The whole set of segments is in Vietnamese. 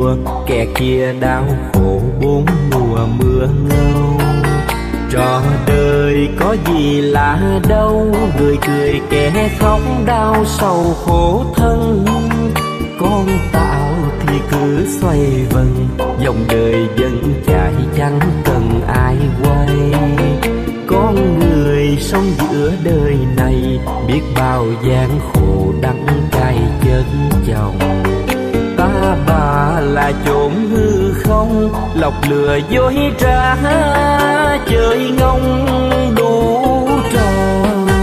đùa, kẻ kia đau khổ bốn mùa mưa ngâu. Trò đời có gì lạ đâu, người cười kẻ khóc đau sầu khổ thân. Con tạo thì cứ xoay vần, dòng đời vẫn chạy chẳng cần ai quay. Con người sống giữa đời này, biết bao gian khổ đắng cay chân chồng. Ta bà là chốn hư không, lọc lừa dối trá, chơi ngông đủ trò.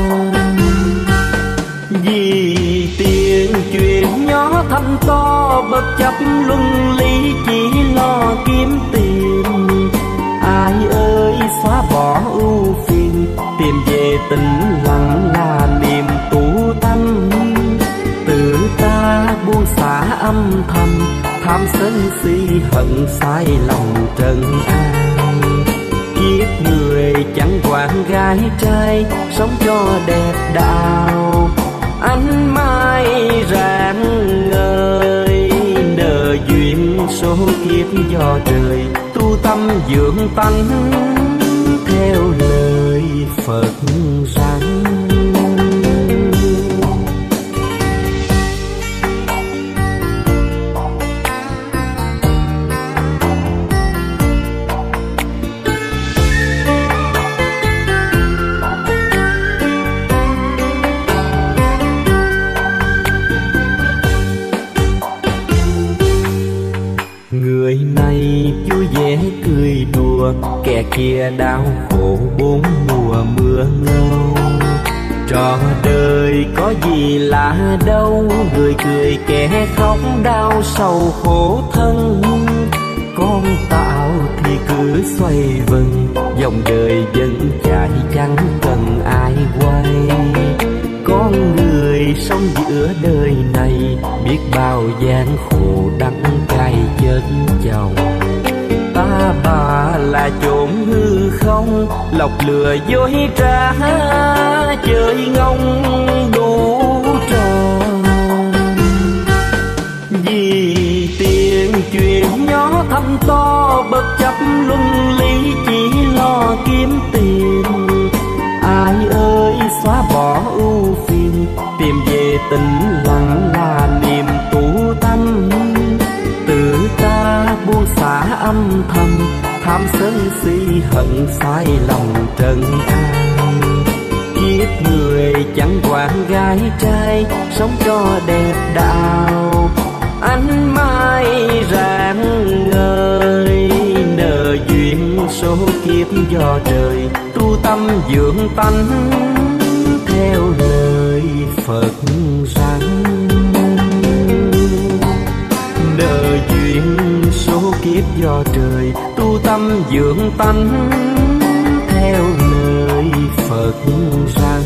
Vì tiền chuyện nhỏ thăm to, bất chấp luân lý chỉ lo kiếm tiền. Ai ơi xóa bỏ ưu phiền, tìm về tĩnh lặng là niềm tu tâm. Tự ta buông xả âm thầm, tham sân si hận sai lòng trần an. Kiếp người chẳng quản gái trai, sống cho đẹp đạo. Ánh mai rạng ngời, nợ duyên số kiếp do trời. Tu tâm dưỡng tánh theo lời Phật rằng. Người này vui vẻ cười đùa, kẻ kia đau khổ bốn mùa mưa ngâu. Trò đời có gì lạ đâu, người cười kẻ khóc đau sầu khổ thân. Con tạo thì cứ xoay vần, dòng đời vẫn chạy chẳng cần ai quay. Con người sống giữa đời này, biết bao gian khổ đắng cay chân chồng. Ta bà là chốn hư không, lọc lừa dối trá, chơi ngông đủ trò. Vì tiền chuyện nhỏ thăm to, bất chấp luân lý chỉ lo kiếm tiền. Ai ơi xóa bỏ ưu phiền, tìm về tĩnh lặng là niềm tu tâm. Tự ta buông xả âm thầm, tham sân si hận sai lòng trần an. Kiếp người chẳng quản gái trai, sống cho đẹp đạo. Ánh mai rạng ngời, nợ duyên số kiếp do trời. Tu tâm dưỡng tánh theo lời Phật rằng. Nợ duyên số kiếp do trời, tu tâm dưỡng tánh theo lời Phật rằng.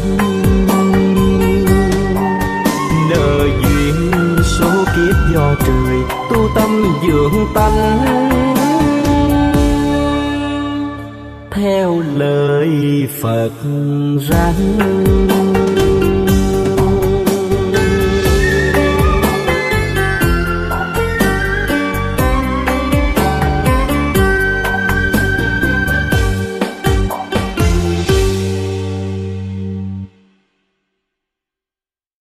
Nợ duyên số kiếp do trời, tu tâm dưỡng tánh theo lời Phật rằng.